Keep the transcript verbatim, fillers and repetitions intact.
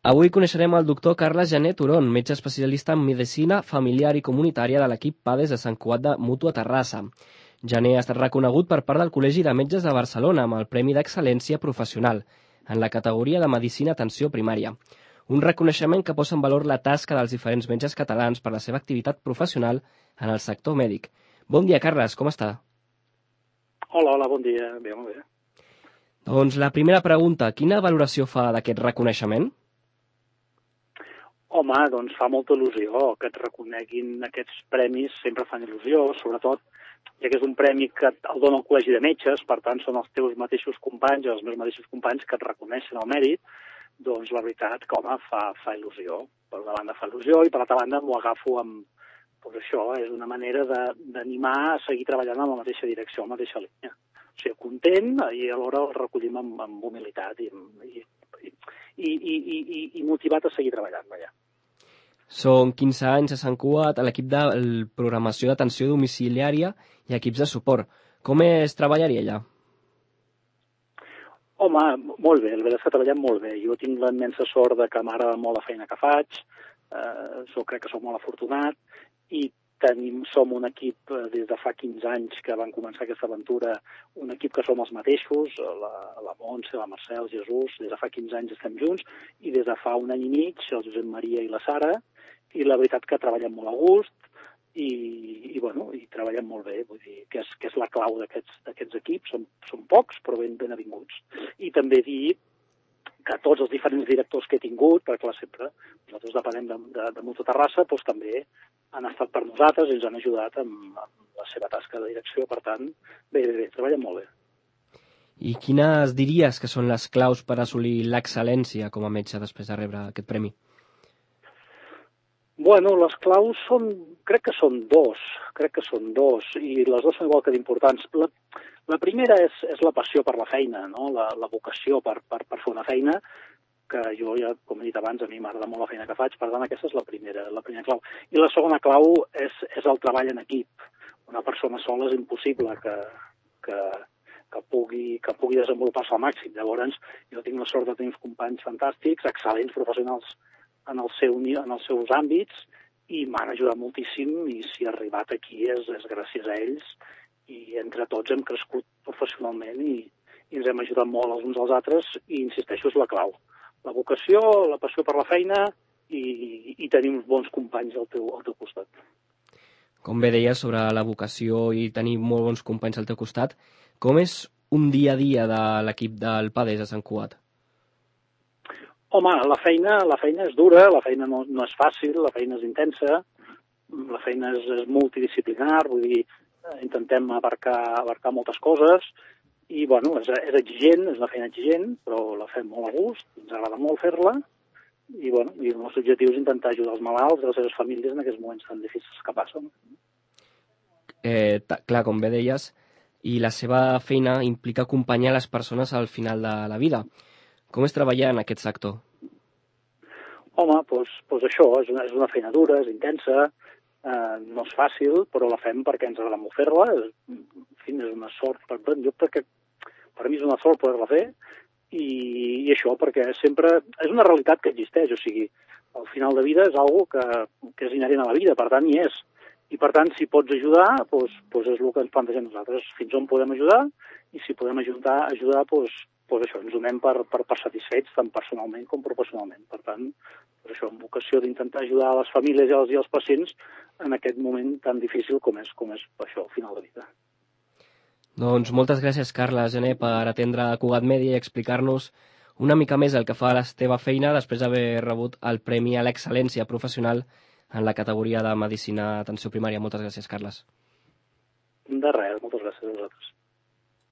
Avui coneixerem el doctor Carles Jané Turón, metge especialista en medicina familiar i comunitària de l'equip PADES de Sant Cugat de Mútua Terrassa. Jané ha estat reconegut per part del Col·legi de Metges de Barcelona amb el Premi d'Excel·lència Professional en la categoria de Medicina Atenció Primària. Un reconeixement que posa en valor la tasca dels diferents metges catalans per la seva activitat professional en el sector mèdic. Bon dia, Carles, com està? Hola, hola, bon dia. Bé, molt bé. Doncs la primera pregunta, quina valoració fa d'aquest reconeixement? Home, doncs fa molta il·lusió que et reconeguin aquests premis, sempre fan il·lusió, sobretot ja que és un premi que el dona el Col·legi de Metges, per tant són els teus mateixos companys, els meus mateixos companys que et reconeixen el mèrit, doncs la veritat que, home, fa, fa il·lusió. Per una banda fa il·lusió i per l'altra banda m'ho agafo amb... Doncs això, és una manera d'animar a seguir treballant en la mateixa direcció, en la mateixa línia. O sigui, content i alhora el recollim amb, amb humilitat i, i, i, i, i, i motivat a seguir treballant, vaja. Són quinze anys a Sant Cugat a l'equip de programació d'atenció domiciliària i equips de suport. Com es treballaria allà? Home, molt bé, la veritat és que treballem molt bé. Jo tinc la immensa sort de que m'agrada molt la feina que faig, eh, so, crec que soc molt afortunat, i tenim, som un equip eh, des de fa quinze anys que van començar aquesta aventura, un equip que som els mateixos, la, la Montse, la Mercè, el Jesús, des de fa quinze anys estem junts, i des de fa un any i mig, el Josep Maria i la Sara, i la veritat que treballem molt a gust i, i, bueno, i treballem molt bé, vull dir que és, que és la clau d'aquests equips, són, són pocs però ben benavinguts. I també dir que tots els diferents directors que he tingut, perquè clar, sempre nosaltres depenem de, de, de Mútua Terrassa, doncs també han estat per nosaltres i ens han ajudat amb, amb la seva tasca de direcció, per tant, bé, bé, bé, treballem molt bé. I quines diries que són les claus per assolir l'excel·lència com a metge després de rebre aquest premi? Bueno, les claus són, crec que són dos, crec que són dos, i les dues són igual que d'importants. La, la primera és, és la passió per la feina, no? la, la vocació per, per, per fer una feina, que jo ja, com he dit abans, a mi m'agrada molt la feina que faig, per tant aquesta és la primera, la primera clau. I la segona clau és, és el treball en equip. Una persona sola és impossible que, que, que pugui, que pugui desenvolupar-se al màxim. Llavors, jo tinc la sort de tenir uns companys fantàstics, excel·lents professionals, en, el seu, en els seus àmbits i m'han ajudat moltíssim i si he arribat aquí és, és gràcies a ells i entre tots hem crescut professionalment i, i ens hem ajudat molt els uns als altres i insisteixo, és la clau. La vocació, la passió per la feina i, i tenir uns bons companys al teu, al teu costat. Com bé deies sobre la vocació i tenir molt bons companys al teu costat, com és un dia a dia de l'equip del PADES a Sant Cugat? Home, la feina, la feina és dura, la feina no, no és fàcil, la feina és intensa, la feina és, és multidisciplinar, vull dir, intentem abarcar, abarcar moltes coses i, bueno, és, és exigent, és una feina exigent, però la fem molt a gust, ens agrada molt fer-la i, bueno, i el nostre objectiu és intentar ajudar els malalts i les seves famílies en aquests moments tan difícils que passen. Eh, clar, com bé deies, i la seva feina implica acompanyar les persones al final de la vida. Com és treballar en aquest sector? Home, doncs, doncs això, és una, és una feina dura, és intensa, eh, no és fàcil, però la fem perquè ens agrada molt fer-la. En fi, és una sort, per, jo perquè per mi és una sort poder-la fer, i, i això perquè sempre és una realitat que existeix, o sigui, el final de vida és algo que, que és inherent a la vida, per tant hi és. I per tant, si pots ajudar, doncs, doncs és el que ens plantegem nosaltres, fins on podem ajudar, i si podem ajudar, ajudar doncs, pues això, ens donem per, per, per satisfets tant personalment com professionalment. Per tant, pues això, amb vocació d'intentar ajudar a les famílies i als, i als pacients en aquest moment tan difícil com és, com és això, al final de vida. Doncs moltes gràcies, Carles Jané, per atendre a Cugat Mèdia i explicar-nos una mica més el que fa la teva feina després d'haver rebut el Premi a l'Excel·lència Professional en la categoria de Medicina Atenció Primària. Moltes gràcies, Carles. De res, moltes gràcies a vosaltres.